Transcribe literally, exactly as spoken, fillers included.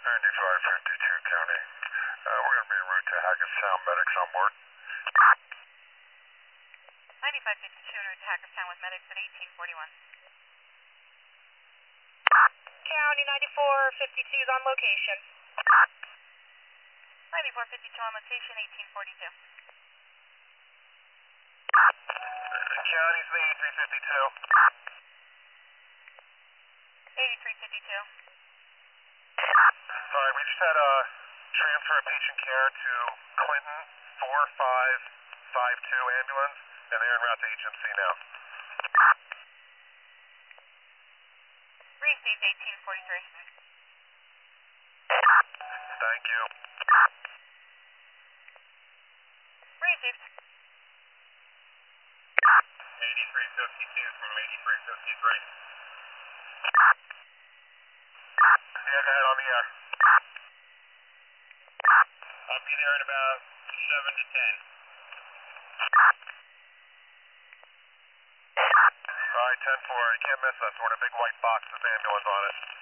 ninety-five fifty-two County. Uh, we're going to be en route to Hackettstown. Medics on board. ninety-five fifty-two en route to Hackettstown with medics at eighteen forty-one. County ninety-four fifty-two is on location. ninety-four fifty-two on location, eighteen forty-two. County's the eighty-three fifty-two. eighty-three fifty-two. Sorry, we just had a transfer of patient care to Clinton four five five two ambulance, and they're en route to H M C now. Received eighteen forty-three. Thank you. Received. eighty-three fifty-two from eighty-three fifty-three. Yeah, go ahead, on the air. I'll be there in about seven to ten. Alright, ten four, you can't miss us. We're in a big white box with ambulance on it.